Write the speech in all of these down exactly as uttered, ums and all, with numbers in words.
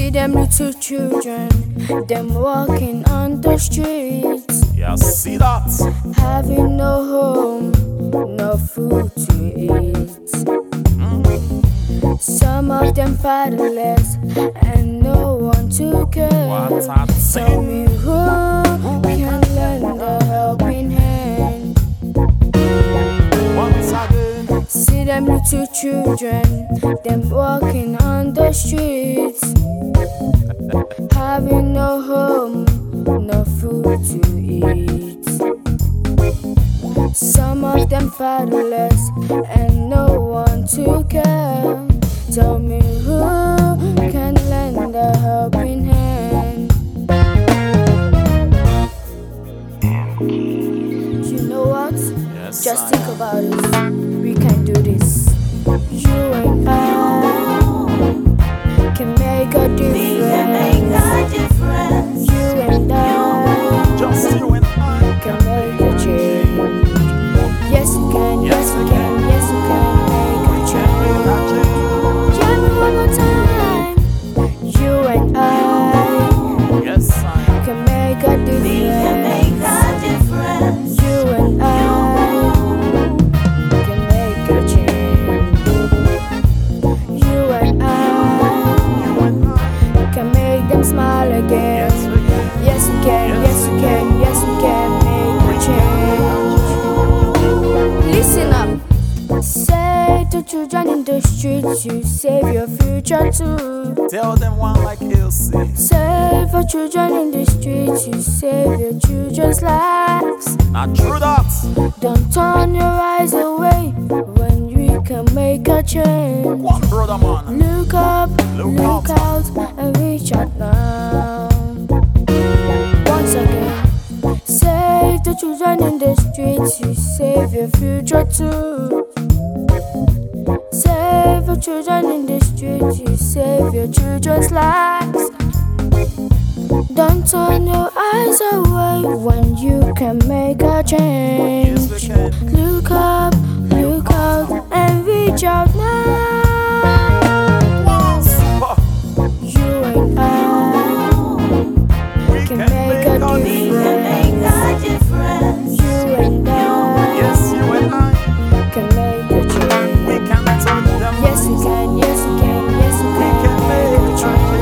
See them little children, them walking on the streets. Yeah, see that? Having no home, no food to eat. Mm. Some of them fatherless and no one to care. What I'm Tell me saying. who can lend a helping hand. Once again. See them little children, them walking on the streets. Having no home, no food to eat. Some of them fatherless and no one to care. Tell me who can lend a helping hand. You know what? Yes, Just I- think about it. We can do this. You and I can make a We can make difference. a difference. You and I Just you and I. can make a change. Yes, you can. Yes, you can. Yes, you can make a change. Tell me one more time. You and I Yes, I. can make a We can make difference. a difference. You and I can make a change. You and I can make them smile again. Yes, we can. Yes, we can. Yes, we can. Yes, we can make a change. Listen up. Say to children in the streets, you save your future too. Tell them one like Elsie. Save for children in the streets, you save your children's lives. Not true that. Don't turn your eyes away when we can make a change. One brother man. Look up, Look look out. out, and reach out now. Once again, save the children in the streets, you save your future too. Save the children in the streets, you save your children's lives. Don't turn your eyes away when you can make a change. Yes, we can. Look up, look out, and reach out now. One super. You and I We can can make make a a We can make a difference. You and I Yes, you and I. can make a change. We can turn them. Yes, we can, yes, we can, yes, we We can can make make a a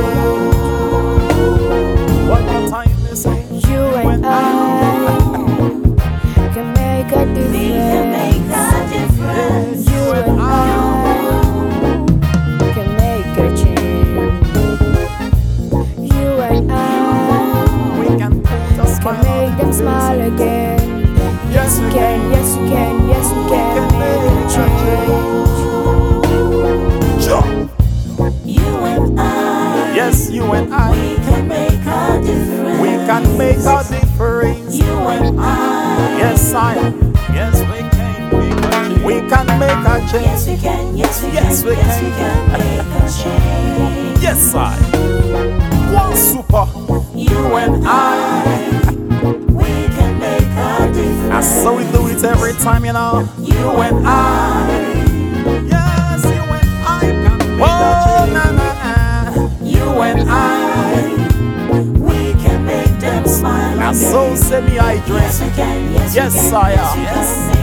change. One more time, they say. You and I can make a We can make difference. a difference. You and I can make a change. You and I We can put a can smile make on them their smile face. again. Yes, we Can, can. yes, you can, yes, we can can make a make a change. Jump. You and I. Yes, you and I. We can make a difference. We can make a difference. You and I. Yes, I am. Yes, we can. We can make a Yes, change. we can. Yes, we Yes, can. we Yes, we can. can make a change. Yes, I. One super. You and I. We can make a difference. And so we do it every time, you know. You and I. Yes, you and I can make a Oh, change. na, na, na. You and I. We can make them smile And again. so semi-hydrate. Yes, we can. Yes, Yes, we can. I Yes, am. we Yes. can